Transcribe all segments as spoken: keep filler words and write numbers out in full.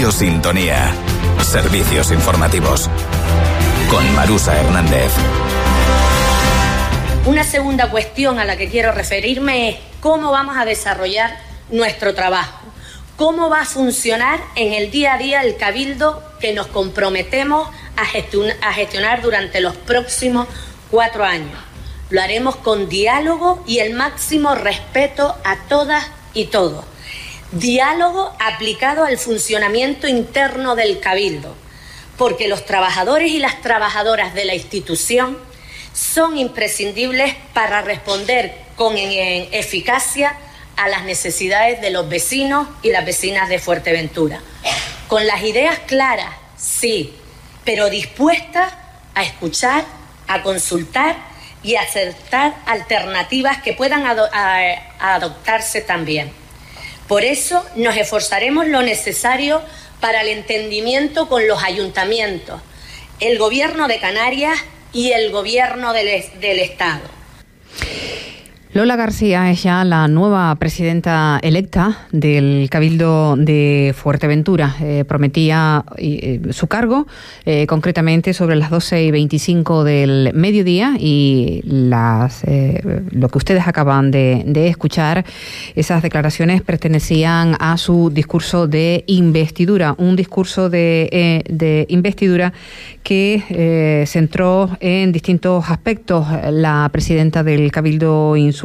Radio Sintonía. Servicios informativos. Con Marusa Hernández. Una segunda cuestión a la que quiero referirme es cómo vamos a desarrollar nuestro trabajo. ¿Cómo va a funcionar en el día a día el cabildo que nos comprometemos a gestionar, a gestionar durante los próximos cuatro años? Lo haremos con diálogo y el máximo respeto a todas y todos. Diálogo aplicado al funcionamiento interno del cabildo, porque los trabajadores y las trabajadoras de la institución son imprescindibles para responder con eficacia a las necesidades de los vecinos y las vecinas de Fuerteventura. Con las ideas claras, sí, pero dispuestas a escuchar, a consultar y a acertar alternativas que puedan ado- a- adoptarse también. Por eso nos esforzaremos lo necesario para el entendimiento con los ayuntamientos, el Gobierno de Canarias y el Gobierno del, del Estado. Lola García es ya la nueva presidenta electa del Cabildo de Fuerteventura. Eh, prometía eh, su cargo eh, concretamente sobre las doce y veinticinco del mediodía y las, eh, lo que ustedes acaban de, de escuchar, esas declaraciones pertenecían a su discurso de investidura, un discurso de, eh, de investidura que eh, centró en distintos aspectos la presidenta del Cabildo Insular,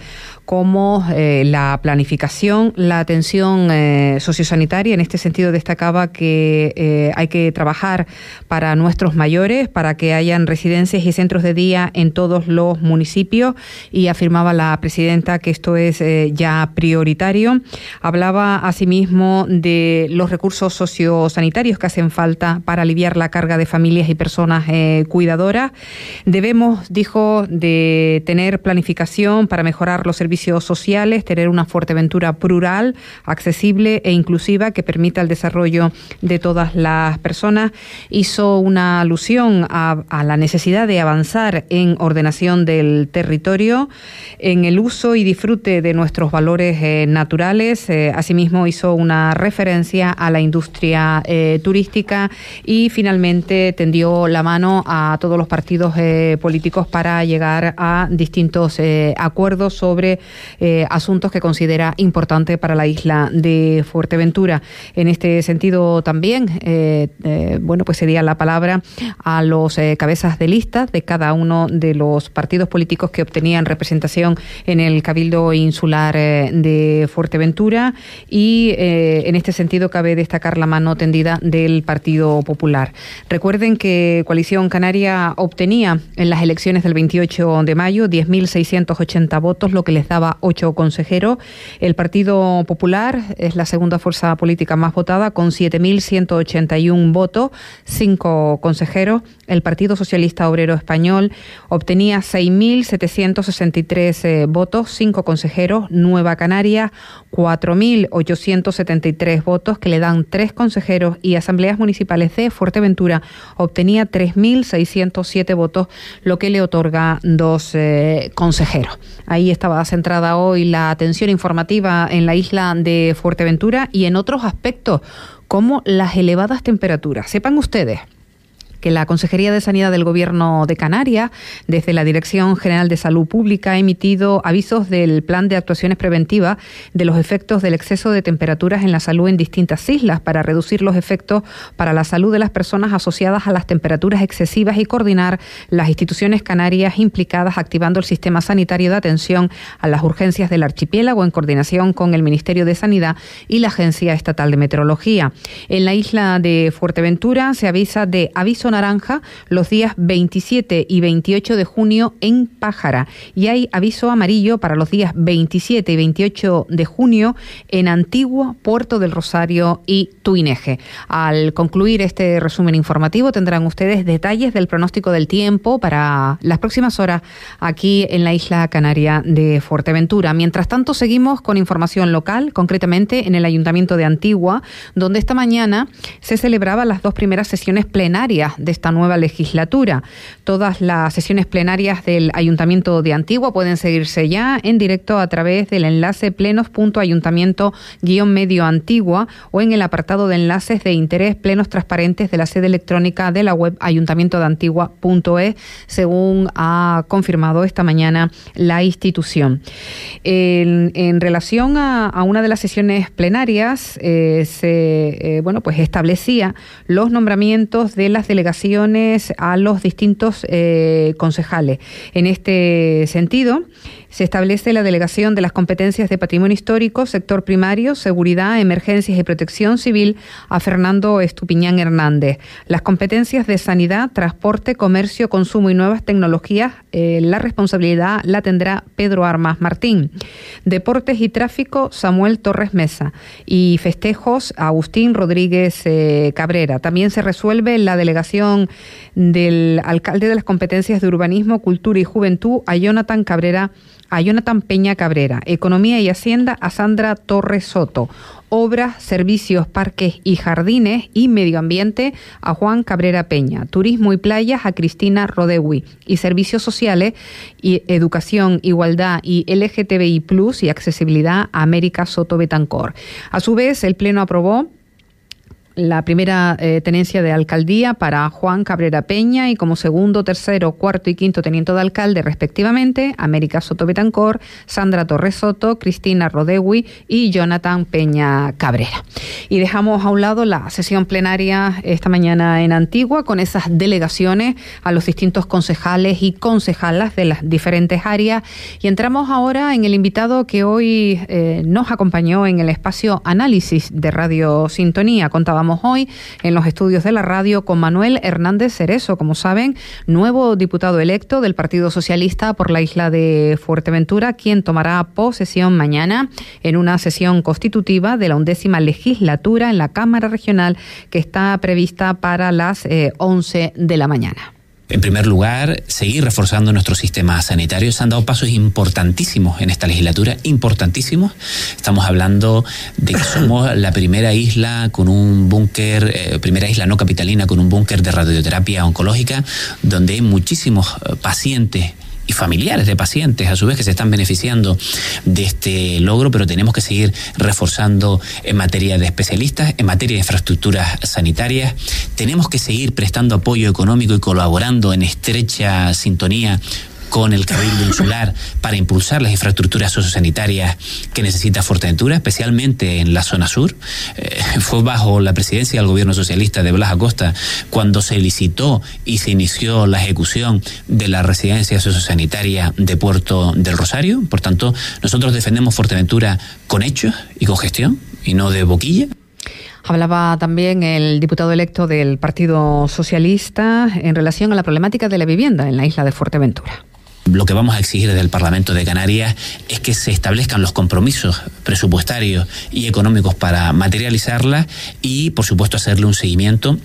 como eh, la planificación, la atención eh, sociosanitaria. En este sentido destacaba que eh, hay que trabajar para nuestros mayores, para que hayan residencias y centros de día en todos los municipios, y afirmaba la presidenta que esto es eh, ya prioritario. Hablaba asimismo de los recursos sociosanitarios que hacen falta para aliviar la carga de familias y personas eh, cuidadoras. Debemos, dijo, de tener planificación para mejorar los servicios sociales, tener una Fuerteventura plural, accesible e inclusiva que permita el desarrollo de todas las personas. Hizo una alusión a, a la necesidad de avanzar en ordenación del territorio, en el uso y disfrute de nuestros valores eh, naturales. Eh, asimismo hizo una referencia a la industria eh, turística y finalmente tendió la mano a todos los partidos eh, políticos para llegar a distintos eh, acuerdos sobre eh, asuntos que considera importante para la isla de Fuerteventura. En este sentido también, eh, eh, bueno, pues sería la palabra a los eh, cabezas de lista de cada uno de los partidos políticos que obtenían representación en el Cabildo Insular eh, de Fuerteventura, y eh, en este sentido cabe destacar la mano tendida del Partido Popular. Recuerden que Coalición Canaria obtenía en las elecciones del veintiocho de mayo diez mil seiscientos ochenta votos, lo que les daba ocho consejeros. El Partido Popular es la segunda fuerza política más votada, con siete mil ciento ochenta y uno votos, cinco consejeros. El Partido Socialista Obrero Español obtenía seis mil setecientos sesenta y tres eh, votos, cinco consejeros. Nueva Canaria, cuatro mil ochocientos setenta y tres votos, que le dan tres consejeros. Y Asambleas Municipales de Fuerteventura obtenía tres mil seiscientos siete votos, lo que le otorga dos eh, consejeros. Ahí estaba centrada hoy la atención informativa en la isla de Fuerteventura y en otros aspectos, como las elevadas temperaturas. Sepan ustedes que la Consejería de Sanidad del Gobierno de Canarias, desde la Dirección General de Salud Pública, ha emitido avisos del Plan de Actuaciones Preventivas de los efectos del exceso de temperaturas en la salud en distintas islas, para reducir los efectos para la salud de las personas asociadas a las temperaturas excesivas y coordinar las instituciones canarias implicadas, activando el sistema sanitario de atención a las urgencias del archipiélago en coordinación con el Ministerio de Sanidad y la Agencia Estatal de Meteorología. En la isla de Fuerteventura se avisa de aviso naranja los días veintisiete y veintiocho de junio en Pájara, y hay aviso amarillo para los días veintisiete y veintiocho de junio en Antigua, Puerto del Rosario y Tuineje. Al concluir este resumen informativo tendrán ustedes detalles del pronóstico del tiempo para las próximas horas aquí en la isla canaria de Fuerteventura. Mientras tanto, seguimos con información local, concretamente en el Ayuntamiento de Antigua, donde esta mañana se celebraban las dos primeras sesiones plenarias de esta nueva legislatura. Todas las sesiones plenarias del Ayuntamiento de Antigua pueden seguirse ya en directo a través del enlace plenos punto ayuntamiento guión medio Antigua o en el apartado de enlaces de interés plenos transparentes de la sede electrónica de la web ayuntamiento de antigua punto es, según ha confirmado esta mañana la institución. En, en relación a, a una de las sesiones plenarias, eh, se eh, bueno pues establecía los nombramientos de las delegaciones a los distintos eh, concejales. En este sentido, se establece la delegación de las competencias de patrimonio histórico, sector primario, seguridad, emergencias y protección civil a Fernando Estupiñán Hernández. Las competencias de sanidad, transporte, comercio, consumo y nuevas tecnologías, eh, la responsabilidad la tendrá Pedro Armas Martín. Deportes y tráfico, Samuel Torres Mesa. Y festejos, Agustín Rodríguez eh, Cabrera. También se resuelve la delegación del alcalde de las competencias de urbanismo, cultura y juventud a Jonathan Cabrera a Jonathan Peña Cabrera, Economía y Hacienda a Sandra Torres Soto, Obras, Servicios, Parques y Jardines y Medio Ambiente a Juan Cabrera Peña, Turismo y Playas a Cristina Rodewi y Servicios Sociales y Educación, Igualdad y L G T B I plus y Accesibilidad a América Soto Betancor. A su vez, el Pleno aprobó la primera eh, tenencia de alcaldía para Juan Cabrera Peña y como segundo, tercero, cuarto y quinto teniente de alcalde respectivamente, América Soto Betancor, Sandra Torres Soto, Cristina Rodewi y Jonathan Peña Cabrera. Y dejamos a un lado la sesión plenaria esta mañana en Antigua con esas delegaciones a los distintos concejales y concejalas de las diferentes áreas y entramos ahora en el invitado que hoy eh, nos acompañó en el espacio Análisis de Radio Sintonía. Contábamos hoy en los estudios de la radio con Manuel Hernández Cerezo, como saben, nuevo diputado electo del Partido Socialista por la isla de Fuerteventura, quien tomará posesión mañana en una sesión constitutiva de la undécima legislatura en la Cámara Regional que está prevista para las eh, once de la mañana. En primer lugar, seguir reforzando nuestro sistema sanitario. Se han dado pasos importantísimos en esta legislatura, importantísimos. Estamos hablando de que somos la primera isla con un búnker, eh, primera isla no capitalina con un búnker de radioterapia oncológica, donde hay muchísimos pacientes y familiares de pacientes, a su vez, que se están beneficiando de este logro, pero tenemos que seguir reforzando en materia de especialistas, en materia de infraestructuras sanitarias. Tenemos que seguir prestando apoyo económico y colaborando en estrecha sintonía con el Cabildo Insular para impulsar las infraestructuras sociosanitarias que necesita Fuerteventura, especialmente en la zona sur. Eh, fue bajo la presidencia del gobierno socialista de Blas Acosta cuando se licitó y se inició la ejecución de la residencia sociosanitaria de Puerto del Rosario. Por tanto, nosotros defendemos Fuerteventura con hechos y con gestión y no de boquilla. Hablaba también el diputado electo del Partido Socialista en relación a la problemática de la vivienda en la isla de Fuerteventura. Lo que vamos a exigir desde el Parlamento de Canarias es que se establezcan los compromisos presupuestarios y económicos para materializarlas y, por supuesto, hacerle un seguimiento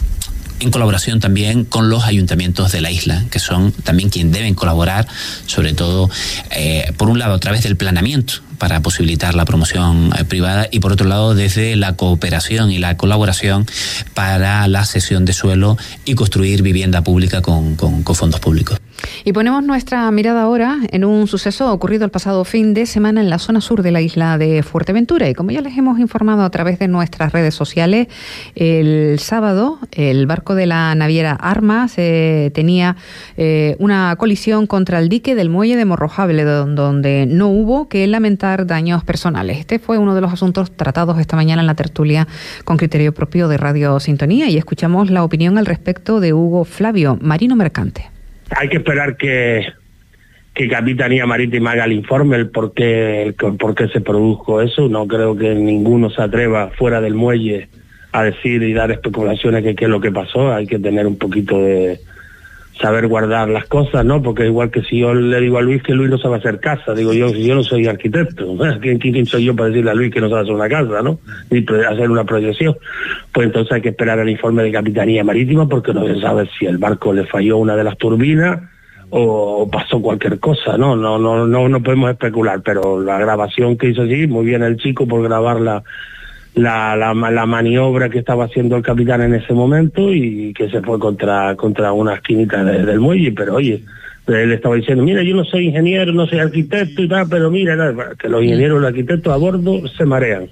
en colaboración también con los ayuntamientos de la isla, que son también quienes deben colaborar, sobre todo, eh, por un lado, a través del planeamiento para posibilitar la promoción eh, privada y, por otro lado, desde la cooperación y la colaboración para la cesión de suelo y construir vivienda pública con, con, con fondos públicos. Y ponemos nuestra mirada ahora en un suceso ocurrido el pasado fin de semana en la zona sur de la isla de Fuerteventura. Y como ya les hemos informado a través de nuestras redes sociales, el sábado el barco de la naviera Armas eh, tenía eh, una colisión contra el dique del muelle de Morrojable, donde no hubo que lamentar daños personales. Este fue uno de los asuntos tratados esta mañana en la tertulia con criterio propio de Radio Sintonía y escuchamos la opinión al respecto de Hugo Flavio, marino mercante. Hay que esperar que, que Capitanía Marítima haga el informe, el por qué, el por qué se produjo eso. No creo que ninguno se atreva fuera del muelle a decir y dar especulaciones de qué es lo que pasó. Hay que tener un poquito de saber guardar las cosas, ¿no? Porque igual que si yo le digo a Luis que Luis no sabe hacer casa, digo yo, si yo no soy arquitecto, ¿no? ¿Quién, quién soy yo para decirle a Luis que no sabe hacer una casa, ¿no? Ni hacer una proyección. Pues entonces hay que esperar el informe de Capitanía Marítima porque no se sabe si el barco le falló una de las turbinas o pasó cualquier cosa, ¿no? No, no, no, no podemos especular, pero la grabación que hizo allí, muy bien el chico por grabarla la, la, la maniobra que estaba haciendo el capitán en ese momento y que se fue contra, contra una esquinita de, del muelle, pero oye, él estaba diciendo, mira, yo no soy ingeniero, no soy arquitecto y tal, pero mira, que los ingenieros y los arquitectos a bordo se marean.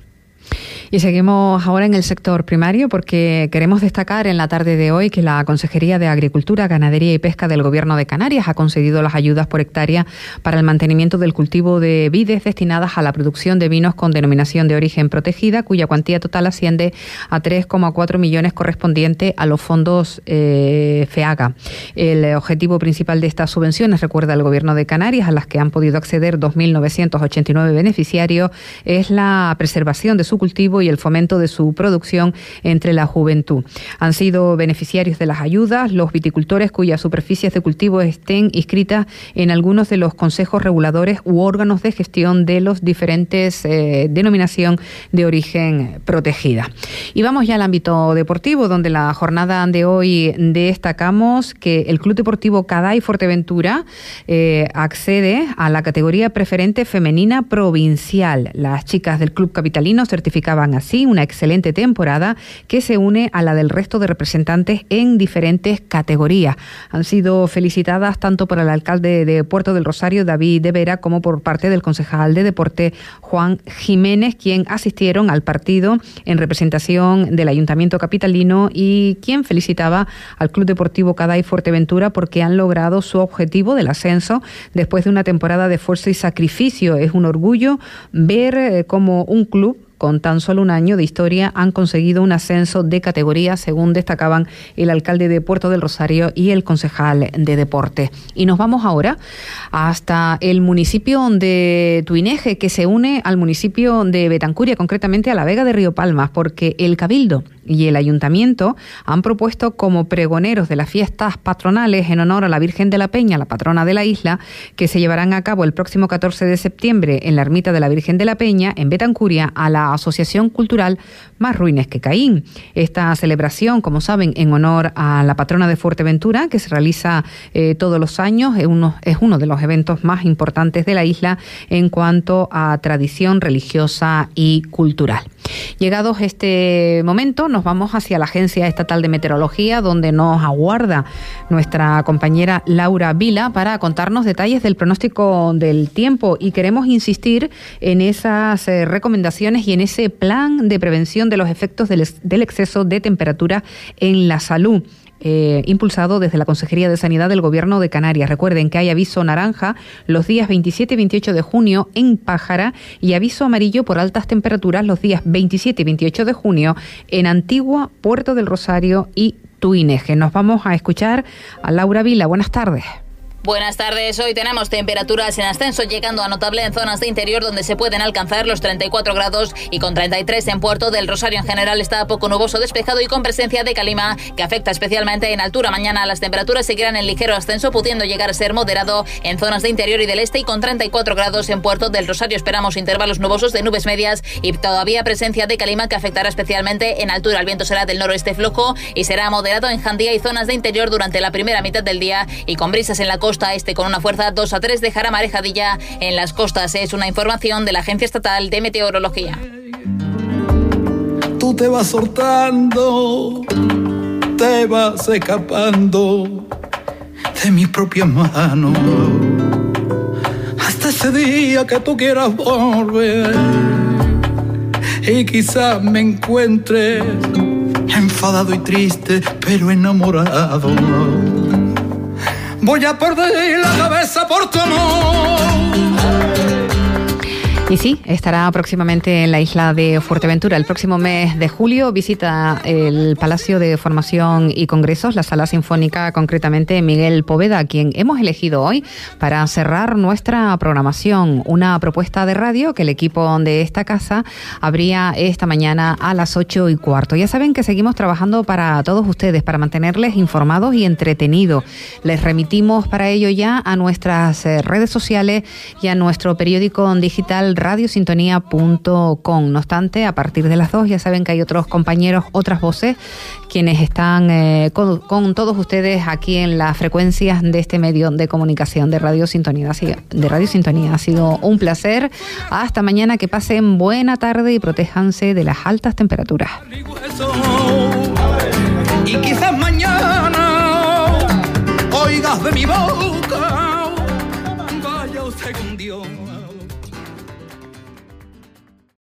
Y seguimos ahora en el sector primario porque queremos destacar en la tarde de hoy que la Consejería de Agricultura, Ganadería y Pesca del Gobierno de Canarias ha concedido las ayudas por hectárea para el mantenimiento del cultivo de vides destinadas a la producción de vinos con denominación de origen protegida, cuya cuantía total asciende a tres coma cuatro millones correspondiente a los fondos eh, FEAGA. El objetivo principal de estas subvenciones, recuerda el Gobierno de Canarias, a las que han podido acceder dos mil novecientos ochenta y nueve beneficiarios, es la preservación de su cultivo y el fomento de su producción entre la juventud. Han sido beneficiarios de las ayudas los viticultores cuyas superficies de cultivo estén inscritas en algunos de los consejos reguladores u órganos de gestión de los diferentes eh, denominación de origen protegida. Y vamos ya al ámbito deportivo, donde la jornada de hoy destacamos que el Club Deportivo Caday Fuerteventura eh, accede a la categoría preferente femenina provincial. Las chicas del club capitalino certificaban así una excelente temporada que se une a la del resto de representantes en diferentes categorías. Han sido felicitadas tanto por el alcalde de Puerto del Rosario, David de Vera, como por parte del concejal de deporte, Juan Jiménez, quien asistieron al partido en representación del Ayuntamiento capitalino y quien felicitaba al Club Deportivo Caday Fuerteventura porque han logrado su objetivo del ascenso después de una temporada de esfuerzo y sacrificio. Es un orgullo ver eh, cómo un club con tan solo un año de historia han conseguido un ascenso de categoría, según destacaban el alcalde de Puerto del Rosario y el concejal de deporte. Y nos vamos ahora hasta el municipio de Tuineje, que se une al municipio de Betancuria, concretamente a la Vega de Río Palmas, porque el Cabildo y el Ayuntamiento han propuesto como pregoneros de las fiestas patronales en honor a la Virgen de la Peña, la patrona de la isla, que se llevarán a cabo el próximo catorce de septiembre en la ermita de la Virgen de la Peña, en Betancuria, a la Asociación Cultural Más Ruines que Caín. Esta celebración, como saben, en honor a la patrona de Fuerteventura, que se realiza eh, todos los años, es uno, es uno de los eventos más importantes de la isla en cuanto a tradición religiosa y cultural. Llegados este momento, nos vamos hacia la Agencia Estatal de Meteorología, donde nos aguarda nuestra compañera Laura Vila para contarnos detalles del pronóstico del tiempo, y queremos insistir en esas eh, recomendaciones y en ese plan de prevención de los efectos del, del exceso de temperatura en la salud. Eh, impulsado desde la Consejería de Sanidad del Gobierno de Canarias. Recuerden que hay aviso naranja los días veintisiete y veintiocho de junio en Pájara y aviso amarillo por altas temperaturas los días veintisiete y veintiocho de junio en Antigua, Puerto del Rosario y Tuineje. Nos vamos a escuchar a Laura Vila. Buenas tardes. Buenas tardes. Hoy tenemos temperaturas en ascenso, llegando a notable en zonas de interior donde se pueden alcanzar los treinta y cuatro grados y con treinta y tres en Puerto del Rosario. En general está poco nuboso, despejado y con presencia de calima que afecta especialmente en altura. Mañana las temperaturas seguirán en ligero ascenso, pudiendo llegar a ser moderado en zonas de interior y del este y con treinta y cuatro grados en Puerto del Rosario. Esperamos intervalos nubosos de nubes medias y todavía presencia de calima que afectará especialmente en altura. El viento será del noroeste flojo y será moderado en Jandía y zonas de interior durante la primera mitad del día y con brisas en la costa este con una fuerza dos a tres dejará marejadilla en las costas. Es una información de la Agencia Estatal de Meteorología. Tú te vas soltando, te vas escapando de mis propias manos hasta ese día que tú quieras volver y quizás me encuentres enfadado y triste pero enamorado. Voy a perder la cabeza por tu amor. Y sí, estará próximamente en la isla de Fuerteventura. El próximo mes de julio visita el Palacio de Formación y Congresos, la Sala Sinfónica, concretamente Miguel Poveda, a quien hemos elegido hoy para cerrar nuestra programación. Una propuesta de radio que el equipo de esta casa abría esta mañana a las ocho y cuarto. Ya saben que seguimos trabajando para todos ustedes, para mantenerles informados y entretenidos. Les remitimos para ello ya a nuestras redes sociales y a nuestro periódico digital radiosintonía punto com. No obstante, a partir de las dos ya saben que hay otros compañeros, otras voces, quienes están eh, con, con todos ustedes aquí en las frecuencias de este medio de comunicación de Radio Sintonía. De Radio Sintonía. Ha sido un placer. Hasta mañana, que pasen buena tarde y protéjanse de las altas temperaturas.